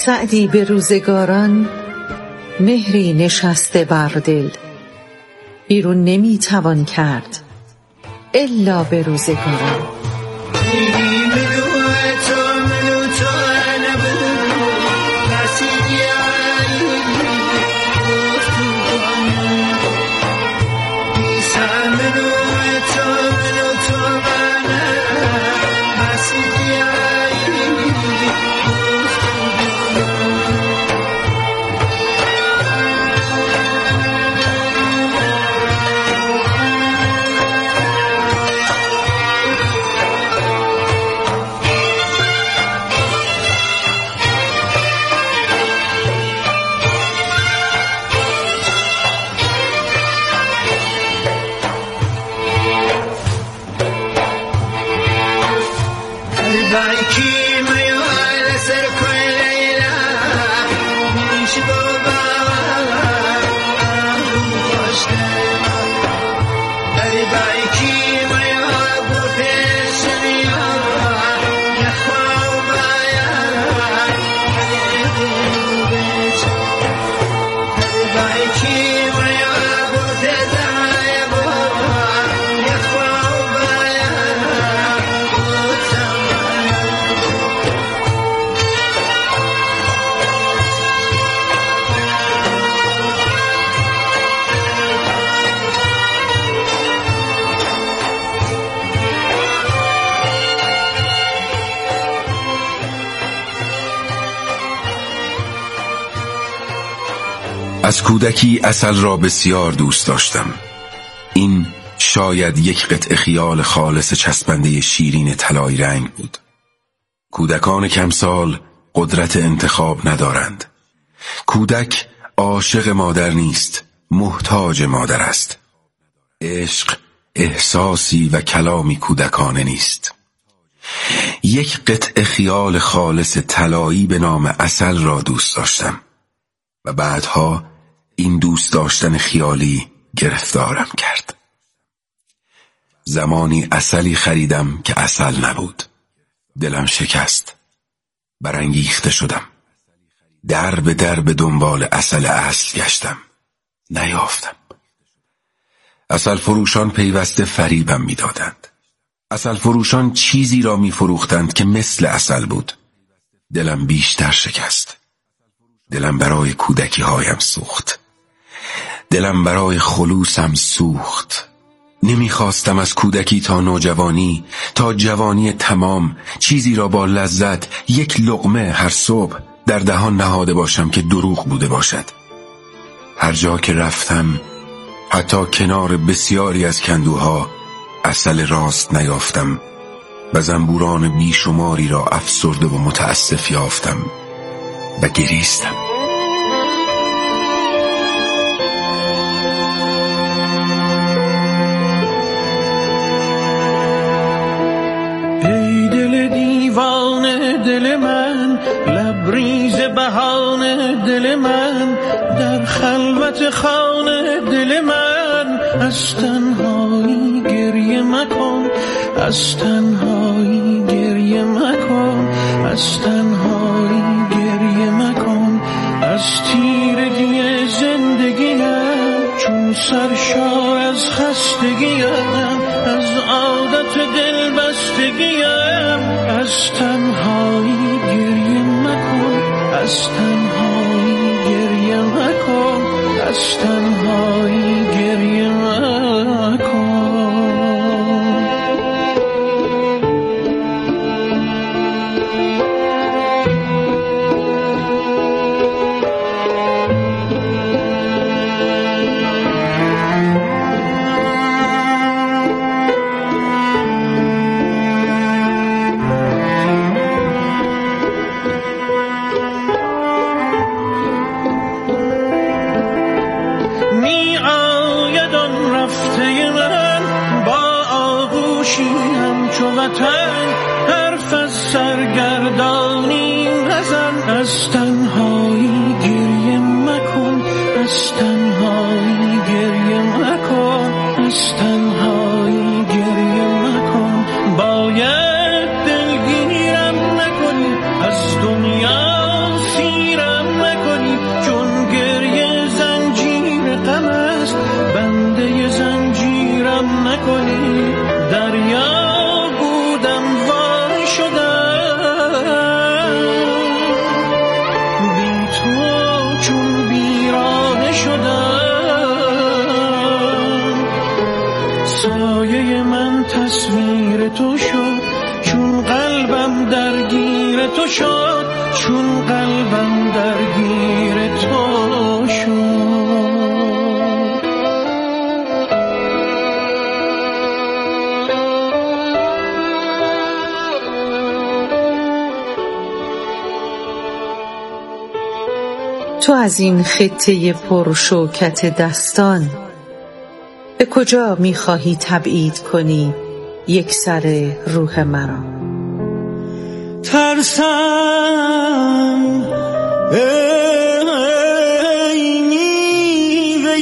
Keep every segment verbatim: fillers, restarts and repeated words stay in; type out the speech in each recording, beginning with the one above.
سعدی به روزگاران مهری نشسته بر دل، بیرون نمی توان کرد الا به روزگاران. از کودکی عسل را بسیار دوست داشتم. این شاید یک قطعه خیال خالص چسبنده شیرین طلایی رنگ بود. کودکان کمسال قدرت انتخاب ندارند. کودک عاشق مادر نیست، محتاج مادر است. عشق احساسی و کلامی کودکانه نیست. یک قطعه خیال خالص طلایی به نام عسل را دوست داشتم و بعدها این دوست داشتن خیالی گرفتارم کرد. زمانی عسلی خریدم که عسل نبود. دلم شکست. برانگیخته شدم. در به در به دنبال عسل اصل گشتم. نیافتم. عسل فروشان پیوسته فریبم میدادند. عسل فروشان چیزی را میفروختند که مثل عسل بود. دلم بیشتر شکست. دلم برای کودکی هایم سوخت. دلم برای خلوصم سوخت. نمیخواستم از کودکی تا نوجوانی، تا جوانی تمام، چیزی را با لذت یک لقمه هر صبح در دهان نهاده باشم که دروغ بوده باشد. هر جا که رفتم، حتی کنار بسیاری از کندوها، عسل راست نیافتم و زنبوران بیشماری را افسرده و متاسف یافتم و گریستم. ای دل دیوانه دل من، لبریز بهانه دل من، در خلوت خانه دل من، از تنهایی گریه مکن، از تنهایی گریه مکن، از تنهایی گریه مکن، از تیرگی زندگیم چون سرشار از خستگیم، از عادت دل بستگیم، از تنهایی گریه مکن، از تنهایی گریه مکن، از تنهایی گریه مکن. حرف از سرگردانی نزن، از تنهایی گریه مکن، از تنهایی گریه مکن، از تنهایی گریه مکن. باید دلگیرم نکنی، از دنیا سی تصویر تو شد، چون قلبم درگیر تو شد، چون قلبم درگیر تو شد. تو از این خطه پرشوکت دستان به کجا می‌خواهی تبعید کنی یک سر روح مرا؟ ترسم ای میوه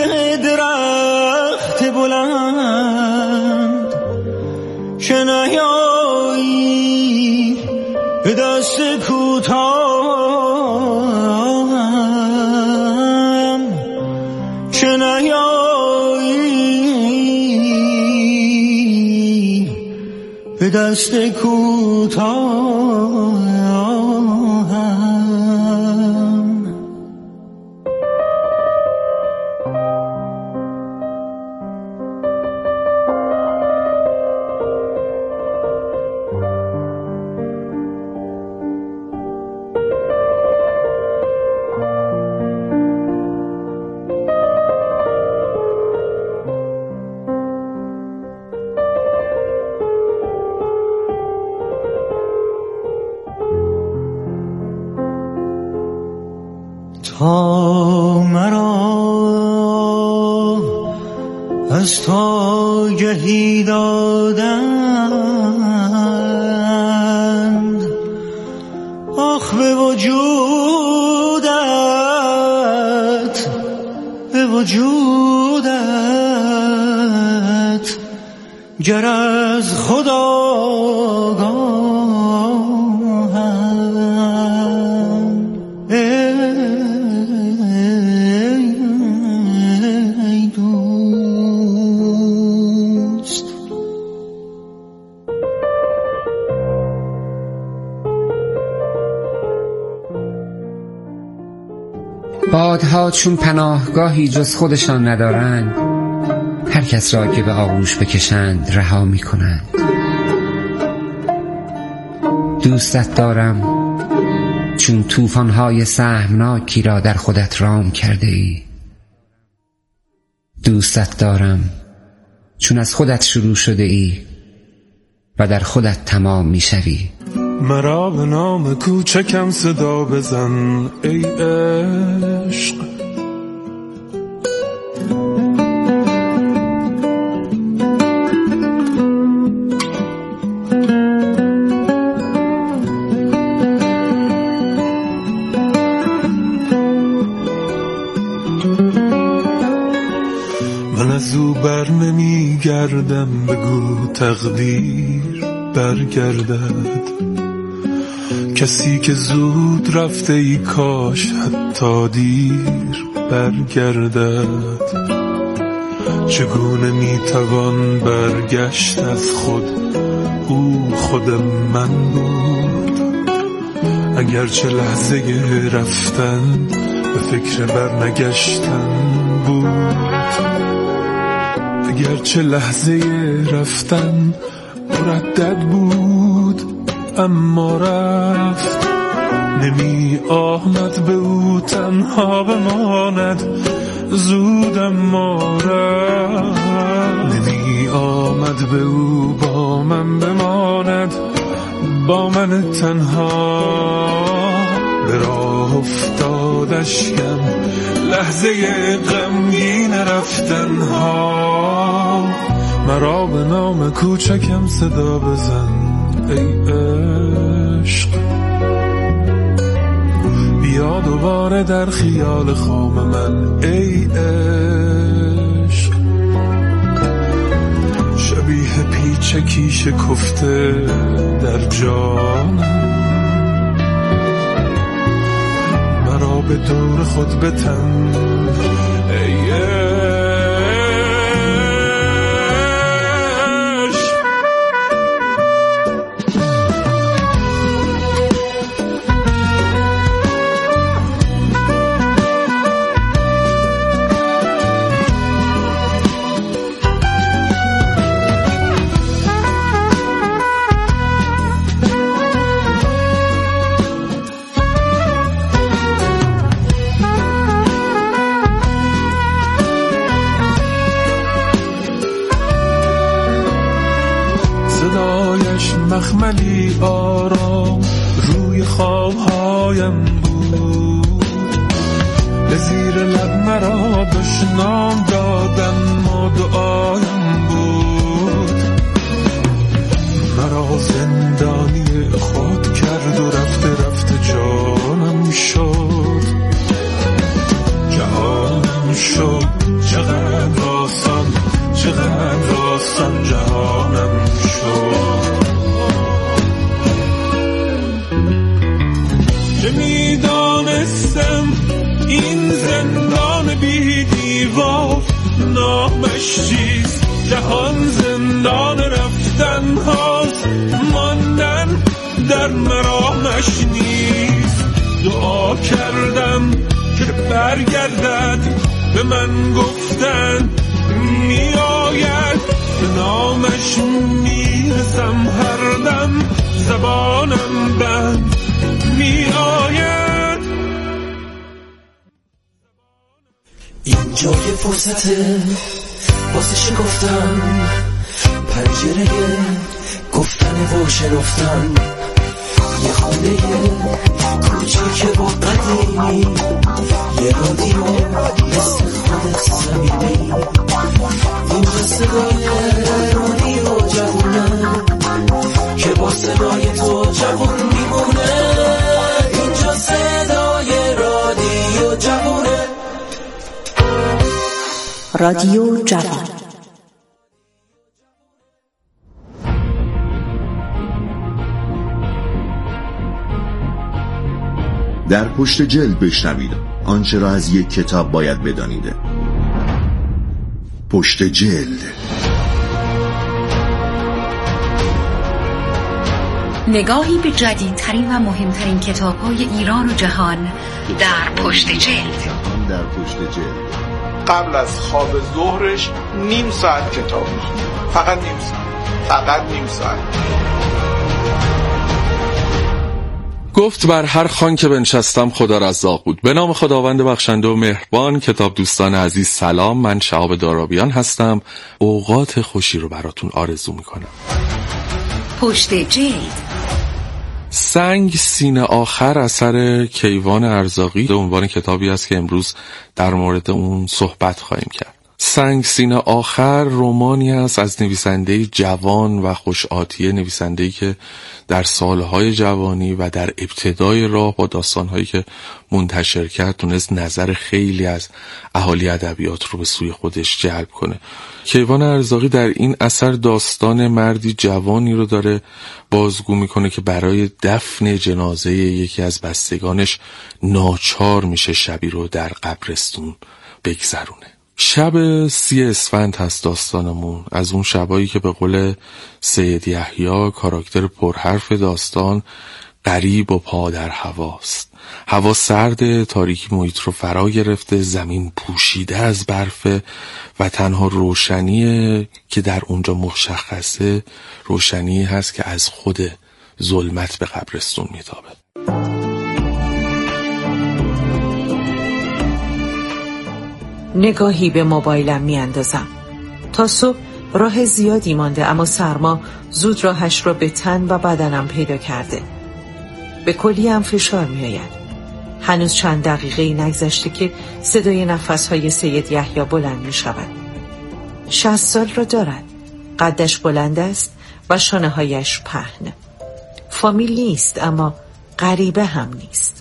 درخت بلند که نیایی به دست کوتاهم، که نیایی به دست کوتاهم. تا مرا از تو گهی دادند، آخ به وجودت، به وجودت گر از خدا بادها چون پناهگاهی جز خودشان ندارند، هر کس را که به آغوش بکشند رها می کنند. دوستت دارم چون طوفان‌های سهمناکی را در خودت رام کرده ای. دوستت دارم چون از خودت شروع شده ای و در خودت تمام می شوی. مرا به نام کوچکم صدا بزن ای عشق، من از او بر نمی گردم، بگو تقدیر برگردد. کسی که زود رفته ای کاش حتی دیر برگردد. چگونه میتوان برگشت از خود، او خود من بود. اگرچه لحظه رفتن به فکر برنگشتن بود، اگرچه لحظه رفتن مردد بود، اما رفت. نمی آمد به او تنها بماند زود، اما رفت. نمی آمد به او با من بماند، با من تنها. به راه افتاد اشکم لحظه غمگین رفتنها. مرا به نام کوچکم صدا بزن ای عشق، بیا دوباره در خیال خام من ای عشق. شبیه پیچکی شکفته در جانم، مرا به دور خود بتن ای عشق. صدایش مخملی آرام روی خوابهایم بود. به زیر لب مرا دشنام دادن و دعایم بود. مرا زندانی خود کرد و رفته رفته جانم شد، جهانم شد. چقدر آسان چقدر آسان جهانم شد. چه میدانستم این زندان بی دیوار نامش چیست. جهان زندان رفتن هاست، ماندن در مرامش نیست. دعا کردم که برگردد، به من گفتن می آید. به نامش میرسم هر دم، زبانم بند می آید. این جای فرصته واسه شکفتن، پنجره گفتن و شنفتن. یه خونه کوچیک و قدیمی، یه رادیو مثل خودت صمیمی. اینجا صدای رادیو جوونه که با صدای تو جوون میمونه. اینجا صدای رادیو جوونه. رادیو جوان. در پشت جلد بشنوید آنچه را از یک کتاب باید بدانید. پشت جلد. نگاهی به جدیدترین و مهمترین کتاب‌های ایران و جهان در پشت جلد. در پشت جلد. قبل از خواب ظهرش نیم ساعت کتاب می‌خونه. فقط نیم ساعت. فقط نیم ساعت. گفت بر هر خوان که بنشستم خدا رزاق بود. به نام خداوند بخشنده و مهربان. کتاب دوستان عزیز سلام، من شهاب دارابیان هستم. اوقات خوشی رو براتون آرزو میکنم. پشت جلد. سنگ سینه آخر اثر کیوان ارزاقی به عنوان کتابی است که امروز در مورد اون صحبت خواهیم کرد. سنگ سینه آخر رمانی است از نویسنده جوان و خوش‌آتیه، نویسنده‌ای که در سالهای جوانی و در ابتدای راه با داستان‌هایی که منتشر کرد تونست نظر خیلی از اهالی ادبیات رو به سوی خودش جلب کنه. کیوان ارزاقی در این اثر داستان مردی جوانی رو داره بازگو میکنه که برای دفن جنازه یکی از بستگانش ناچار میشه شبی رو در قبرستون بگذرونه. شب سی اسفند هست داستانمون، از اون شبایی که به قول سید یحیی کاراکتر پرحرف داستان غریب و پا در هواست. هوا سرد، تاریکی محیط رو فرا گرفته، زمین پوشیده از برفه و تنها روشنی که در اونجا مشخصه روشنی هست که از خود ظلمت به قبرستون میتابه. نگاهی به موبایلم میاندازم. تا صبح راه زیادی مانده، اما سرما زود راهش را به تن و بدنم پیدا کرده. به کلیم فشار میآید. هنوز چند دقیقه نگذشته که صدای نفسهای سید یحیی بلند می شود. شصت سال را دارد. قدش بلند است و شانه هایش پهن. فامیل نیست اما غریبه هم نیست.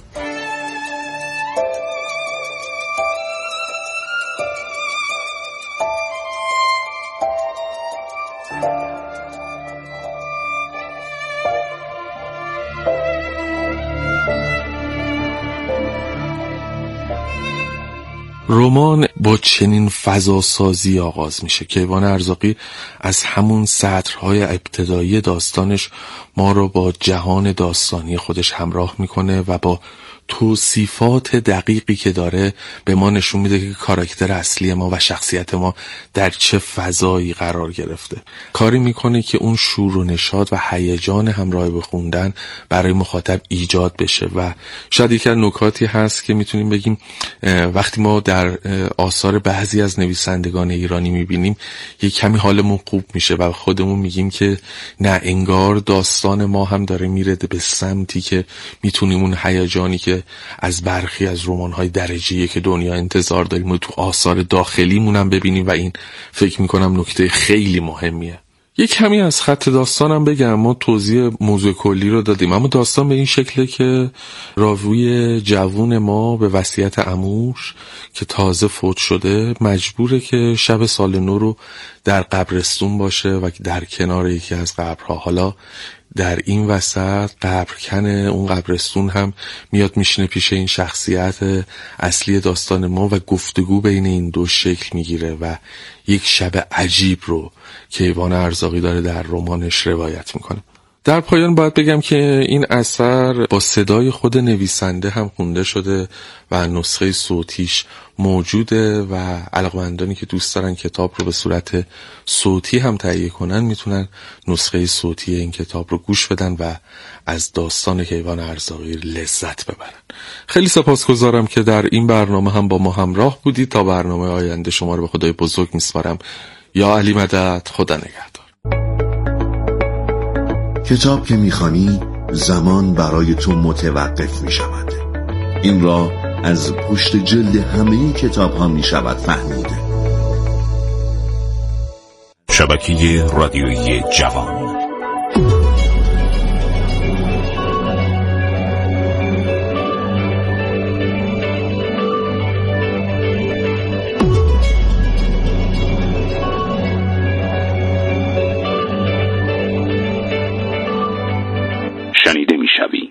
رمان با چنین فضاسازی آغاز میشه. کیوان ارزاقی از همون سطرهای ابتدایی داستانش ما رو با جهان داستانی خودش همراه میکنه و با توصیفات دقیقی که داره به ما نشون میده که کاراکتر اصلی ما و شخصیت ما در چه فضایی قرار گرفته. کاری میکنه که اون شور و نشاط و هیجان همراه به خوندن برای مخاطب ایجاد بشه و شاید یکی از نکاتی هست که میتونیم بگیم وقتی ما در آثار بعضی از نویسندگان ایرانی میبینیم یک کمی حالمون خوب میشه و خودمون میگیم که نه، انگار داستان ما هم داره میره به سمتی که میتونیم اون هیجانی که از برخی از رمان‌های درجه‌ای که دنیا انتظار داریم و تو آثار داخلیمون هم ببینیم و این فکر میکنم نکته خیلی مهمیه. یک کمی از خط داستانم بگم. ما توضیح موضوع کلی رو دادیم، اما داستان به این شکله که راوی جوون ما به وصیت عموش که تازه فوت شده مجبوره که شب سال نو رو در قبرستون باشه و در کنار یکی از قبرها. حالا در این وسط قبرکن اون قبرستون هم میاد میشینه پیش این شخصیت اصلی داستان ما و گفتگو بین این دو شکل میگیره و یک شب عجیب رو کیوان ارزاقی داره در رمانش روایت میکنه. در پایان باید بگم که این اثر با صدای خود نویسنده هم خونده شده و نسخه صوتیش موجوده و علاقمندانی که دوست دارن کتاب رو به صورت صوتی هم تهیه کنن میتونن نسخه صوتی این کتاب رو گوش بدن و از داستان کیوان ارزاقی لذت ببرن. خیلی سپاسگزارم که در این برنامه هم با ما همراه بودید. تا برنامه آینده شما رو به خدای بزرگ میسپارم. یا علی مدد. خدا نگهدار. کتاب که میخوانی زمان برای تو متوقف میشود. این را از پشت جلد همه کتاب ها میشود فهمیده. شبکه رادیویی جوان. شنیده میشوی.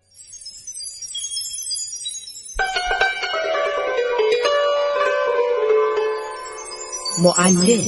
معلم.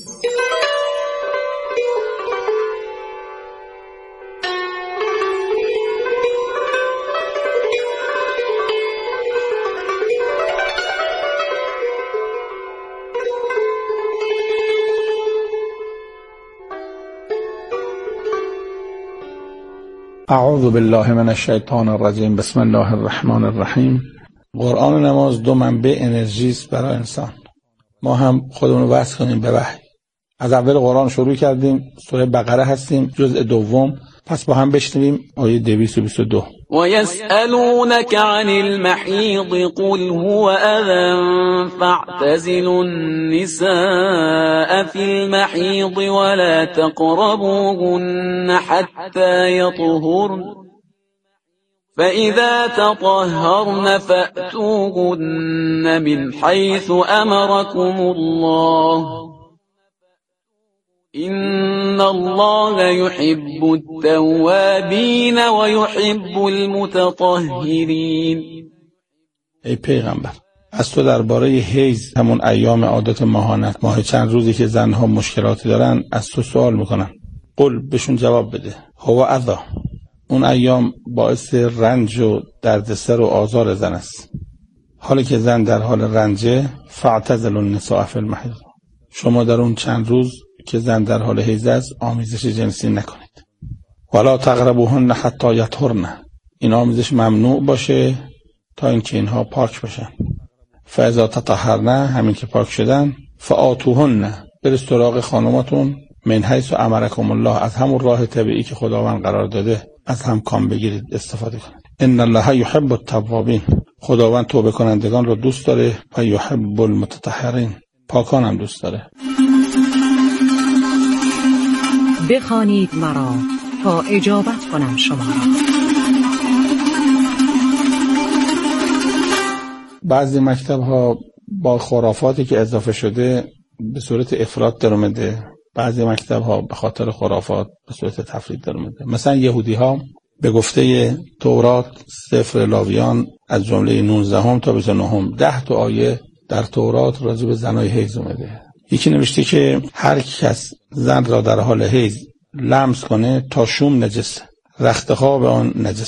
اعوذ بالله من الشیطان الرجیم. بسم الله الرحمن الرحیم. قرآن و نماز دو منبع انرژی است برای انسان. ما هم خودمون رو وصل کنیم به وحی. از اول قرآن شروع کردیم، سوره بقره هستیم، جزء دوم. پس با هم بشنویم آیه دویست و بیست و دو. وَيَسْأَلُونَكَ عَنِ الْمَحِيضِ قُلْ هُوَ أَذًى فَاعْتَزِلُوا النِّسَاءَ فِي الْمَحِيضِ وَلَا تَقْرَبُوهُنَّ حَتَّى يَطْهُرْنَ فَإِذَا تَطَهَّرْنَ فَأْتُوهُنَّ مِنْ حَيْثُ أَمَرَكُمُ اللَّهُ إِنَّ اللَّهَ يُحِبُّ التَّوَّابِينَ وَيُحِبُّ الْمُتَطَهِّرِينَ. ای پیغمبر، از تو درباره حیض، همون ایام عادت ماهانه، ماه چند روزی که زنها مشکلاتی دارن، از تو سوال میکنن. قل، بهشون جواب بده. هو اذی، اون ایام باعث رنج و دردسر و آزار زن است. حالی که زن در حال رنجه، فاعتزلوا النساء فی المحیض، شما در اون چند روز که زن در حال حیض است آمیزش جنسی نکنید. ولا تقربوهن حتی یطهرن، این آمیزش ممنوع باشه تا اینکه اینها پاک بشن. فاذا تطهرن، همین که پاک شدن، فآتوهن، برید سراغ خانماتون، من حیث امرکم الله، از همون راه طبیعی که خداوند قرار داده از هم کام بگیرید، استفاده کنید. ان الله یحب التوابین، خداوند توبه کنندگان رو دوست داره و یحب المتطهرین، پاکان هم دوست داره. بخوانید مرا تا اجابت کنم شما را. بعضی مکتب ها با خرافاتی که اضافه شده به صورت افراد در اومده، بعضی مکتب ها به خاطر خرافات به صورت تفرید در اومده. مثلا یهودی ها به گفته تورات سفر لاویان از جمله نوزدهم تا بیست و نهم ده تا آیه در تورات راجع به زنای حیض اومده. یکی نوشته که هر کس زن را در حال حیض لمس کنه تا شوم نجسه، رختخواب آن نجسه.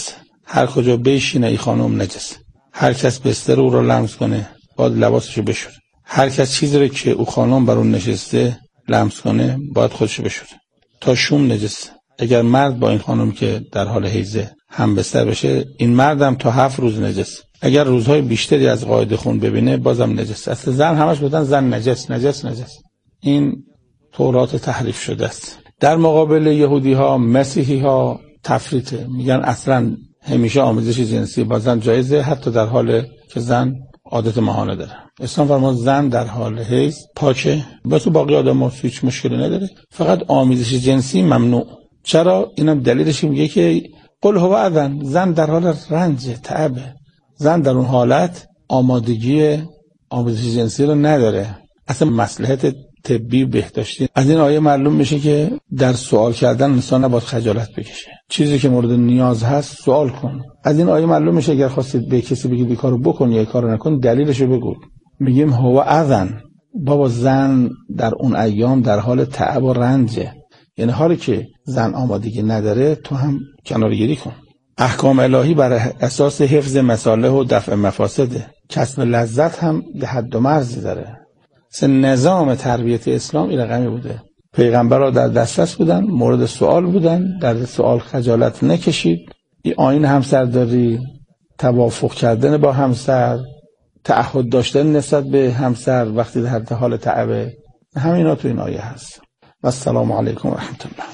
هر کجا بشینه این خانم نجسه. هر کس بستر او را لمس کنه باید لباسشو بشوره. هر کس چیزی رو که او خانم بر اون نشسته لمس کنه باید خودشو بشوره. تا شوم نجسه. اگر مرد با این خانم که در حال حیضه هم بستر بشه، این مردم تا هفت روز نجس. اگر روزهای بیشتری از قاعده خون ببینه بازم نجس. اصلا زن همش بودن زن نجس نجس نجس. این تورات تحریف شده است. در مقابل یهودی ها، مسیحی ها تفریطه، میگن اصلا همیشه آمیزش جنسی با زن جایزه، حتی در حال که زن عادت ماهانه داره. اسلام فرمود زن در حال حیض پاکه، واسه باقی آدم‌ها هیچ مشکلی نداره، فقط آمیزش جنسی ممنوع. چرا؟ اینم دلیلش میگه که قل هو اذن، زن در حال رنج، تعبه، زن در اون حالت آمادگی آمیزش جنسی رو نداره، اصلا مصلحت طبی بهداشتی. از این آیه معلوم میشه که در سوال کردن انسان نباید خجالت بکشه، چیزی که مورد نیاز هست سوال کن. از این آیه معلوم میشه اگر خواستید به کسی بگید این کارو بکن یا این کارو نکن دلیلشو بگو. میگیم هو اذن، بابا زن در اون ایام در حال تعب و رنجه، یعنی حالی که زن آمادگی نداره تو هم کنارگیری کن. احکام الهی بر اساس حفظ مصالح و دفع مفاسده، کسب لذت هم به حد و مرزی داره. نظام تربیت اسلام این رقمی بوده. پیغمبرها در دسترس بودن، مورد سوال بودن، در سوال خجالت نکشید. این آیین همسرداری، توافق کردن با همسر، تعهد داشتن نسبت به همسر وقتی در حال تعبه، همینا تو این آیه هست. و السلام علیکم و رحمت الله.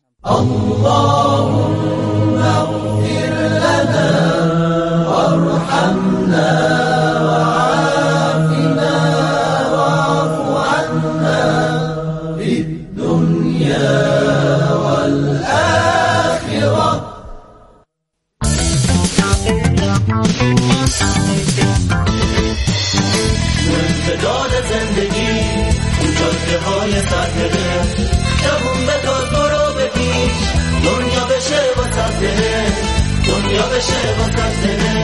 اللهم اغفر لنا وارحمنا وعافنا واعف عنا في الدنيا والآخرة. امتداد زندگی اون جاده های سرده، جوون به تاز برو بپیش، دنیا بشه واسه دنه، دنیا بشه واسه دنه.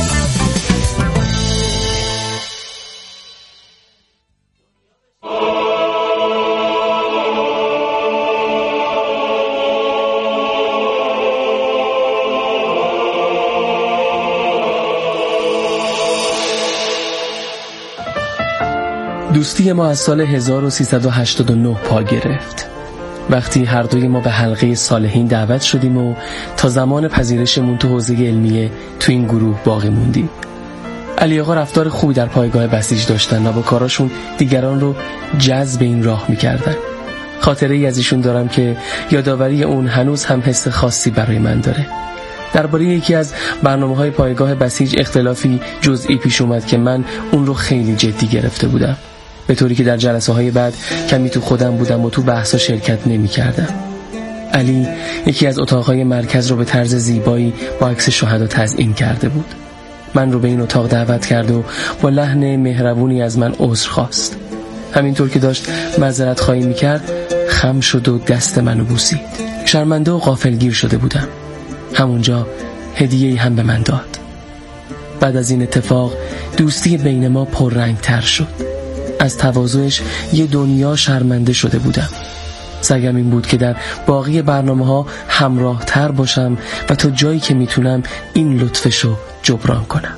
دوستی ما از سال هزار و سیصد و هشتاد و نه پا گرفت، وقتی هر دوی ما به حلقه صالحین دعوت شدیم و تا زمان پذیرشمون تو حوزه علمیه تو این گروه باقی موندیم. علی آقا رفتار خوبی در پایگاه بسیج داشتن و با کاراشون دیگران رو جذب این راه میکردن. خاطره ای از ایشون دارم که یادآوری اون هنوز هم حس خاصی برای من داره. درباره یکی از برنامه‌های پایگاه بسیج اختلافی جزئی پیش اومد که من اون رو خیلی جدی گرفته بودم، به طوری که در جلسه های بعد کمی تو خودم بودم و تو بحثا شرکت نمی کردم. علی یکی از اتاقهای مرکز رو به طرز زیبایی با عکس شهدا تزیین کرده بود. من رو به این اتاق دعوت کرد و با لحن مهربونی از من عذر خواست. همینطور که داشت معذرت خواهی می کرد خم شد و دست منو بوسید. شرمنده و غافلگیر شده بودم. همونجا هدیه‌ای هم به من داد. بعد از این اتفاق دوستی بین ما پررنگ تر شد. از تواضعش یه دنیا شرمنده شده بودم. سعیم این بود که در باقی برنامه‌ها همراه تر باشم و تا جایی که میتونم این لطفشو جبران کنم.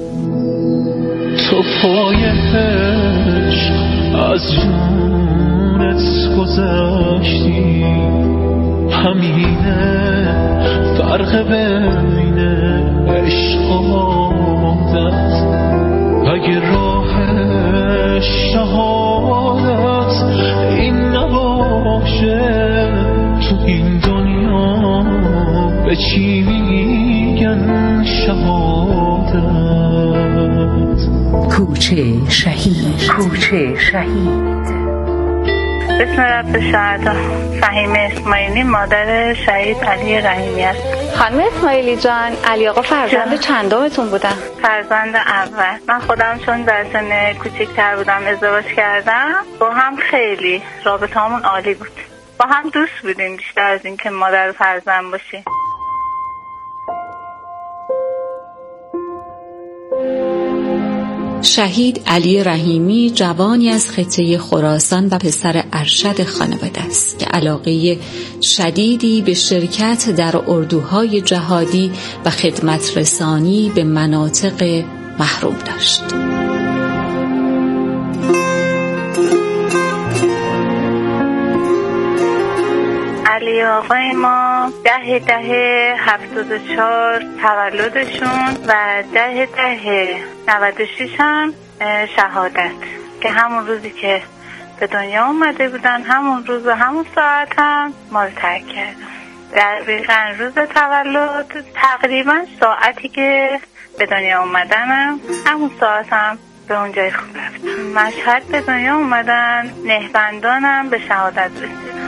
تو پای عشق از جونت گذشتی، همینه فرق بین عشق و عادت. اگه راه شهادت این نباشه، تو این دنیا به چی میگن شهادت؟ کوچه شهید، کوچه شهید. اسم رب شهدا فهیمه اسماعیلی، مادر شهید علی رحیمی است. خانم اسماعیلی جان، علی آقا فرزند چندمتون بودن؟ فرزند اول. من خودم چون در سن کوچکتر بودم ازدواج کردم، با هم خیلی رابطه‌مون عالی بود، با هم دوست بودیم بیشتر از این که مادر فرزند باشیم. شهید علی رحیمی جوانی از خطه خراسان و پسر ارشد خانواده است که علاقه شدیدی به شرکت در اردوهای جهادی و خدمت رسانی به مناطق محروم داشت. علی آقای ما ده ده هفتاد و چهار تولدشون و ده ده نود و شش هم شهادت، که همون روزی که به دنیا اومده بودن همون روز و همون ساعت هم ما رو ترک کردن. دقیقاً روز تولد تقریبا ساعتی که به دنیا اومدنم همون ساعت هم به اونجای خوب رفتم. مشهد به دنیا اومدن، نهبندانم به شهادت رسیدن.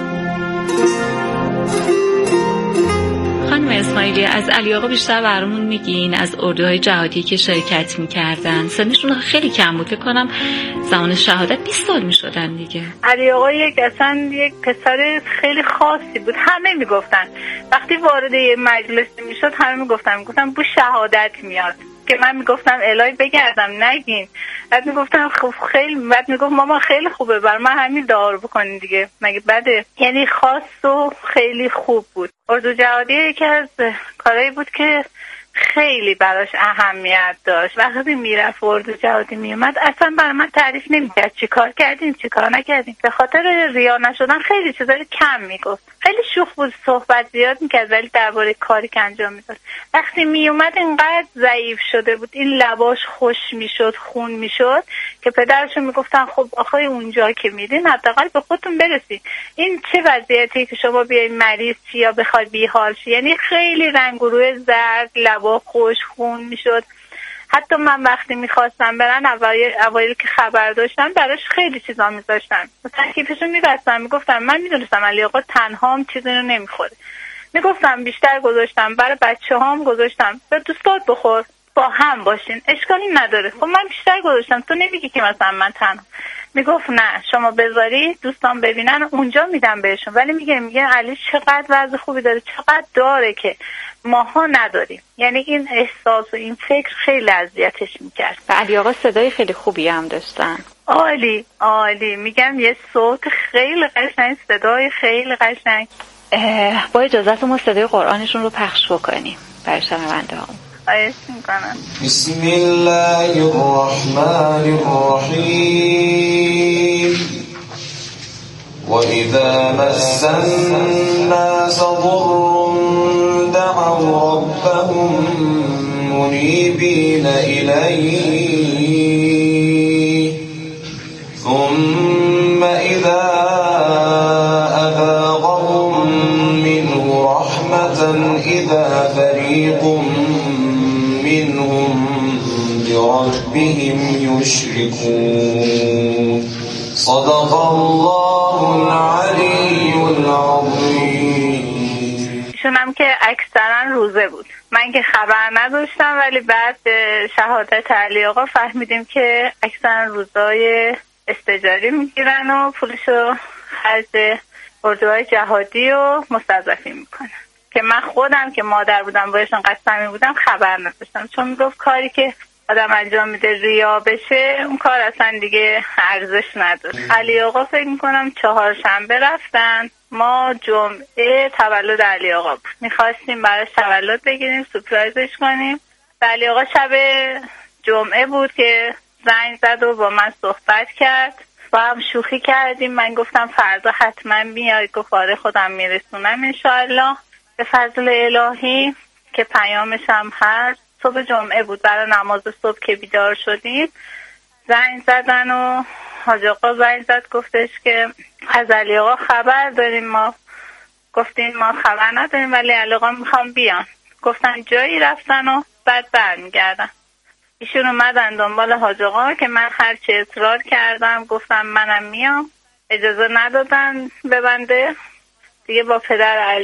خانم اسماعیلی، از علی آقا بیشتر برامون میگین، از اردوهای جهادی که شرکت میکردن. سنشون خیلی کم بود، فکر کنم زمان شهادت بیست سال میشدن دیگه. علی آقا یک اصلا یک پسر خیلی خاصی بود. همه میگفتن وقتی وارد یه مجلس میشد همه میگفتن میگفتن بو شهادت میاد، که من میگفتم الهی بگردم نگین. بعد میگفتم خب خیلی، بعد میگفت ماما خیلی خوبه، بر من همین دعا بکنین دیگه، مگه بده؟ یعنی خاص و خیلی خوب بود. اردو جهادی یکی از کارهایی بود که خیلی براش اهمیت داشت. وقتی میرفت اردو جهادی میومد اصلا برای من تعریف نمیکرد چی کار کردیم چی کار نکردیم. به خاطر ریا نشدن خیلی چیزا کم میگفت. خیلی شوخ بود، صحبت زیاد میکرد ولی درباره کاری که انجام میداد. وقتی میومد اینقدر ضعیف شده بود، این لباش خوش میشد، خون میشد، که پدرشون میگفتن خب آخه اونجا که میدین حداقل به خودتون برسید. این چه وضعیتی که شما بیای مریض چی یا بخوای بیحال شی؟ یعنی خیلی رنگ و روی زرد، لبا خوش، خون میشد. حتی من وقتی میخواستم برن اوایل اوایل که خبر داشتم براش خیلی چیزا میذاشتم، مثلا کیفشون میبستم، میگفتم من میدونستم علی آقا تنها هم چیزی رو نمیخوره، میگفتم بیشتر گذاشتم برای بچه هام گذاشتم، به دوستات بخور با هم باشین اشکالی نداره. خب من بیشتر گذاشتم، تو نمیگی که مثلا من تنها. میگفت نه شما بذاری دوستان ببینن اونجا میدم بهشون، ولی میگه میگه علی چقدر وضع خوبی داره، چقدر داره که ماها نداریم. یعنی این احساس و این فکر خیلی اذیتش میکرد. و علی آقا صدای خیلی خوبی هم داشتن. عالی عالی، میگم یه صوت خیلی قشنگ، صدای خیلی قشنگ. با اجازت ما صدای قرآنشون رو پخش بکنیم برای شنونده هم. آیش میکنم. بسم الله الرحمن الرحیم. وَإِذَا مَسَّ النَّاسَ ضُرٌّ دَعَوْا رَبَّهُم مُّنِيبِينَ إِلَيْهِ ثُمَّ إِذَا أَذَاقَهُم مِّنْهُ رَحْمَةً إِذَا فَرِيقٌ مِّنْهُم بِرَبِّهِمْ يُشْرِكُونَ. صدق الله العلی العظیم. ایشونم که اکثرا روزه بود، من که خبر نداشتم، ولی بعد شهادت علی آقا فهمیدیم که اکثرا روزای استجاری میگیرن و پولشو خرج اردوهای جهادی و مستضعفین میکنن، که من خودم که مادر بودم بایشون قسمی بودم خبر نداشتم، چون میگفت کاری که آدم انجام میده ریا بشه اون کار اصلا دیگه ارزش نداره. علی آقا فکر میکنم چهارشنبه رفتن، ما جمعه تولد علی آقا بود، میخواستیم براش تولد بگیریم سورپرایزش کنیم. علی آقا شب جمعه بود که زنگ زد و با من صحبت کرد، با هم شوخی کردیم. من گفتم فردا حتما میای، گفت آره خودم میرسونم انشاءالله به فضل الهی، که پیامش هم هست. صبح جمعه بود، برای نماز صبح که بیدار شدیم زنگ زدن و حاج آقا زنگ زد گفتش که از علی آقا خبر داریم. ما گفتیم ما خبر نداریم ولی علی آقا میخوام بیان. گفتن جایی رفتن و بعد برمیگردن. ایشون اومدن دنبال حاج آقا که من هرچی اصرار کردم گفتم منم میام، اجازه ندادن ببنده دیگه. با پدر علی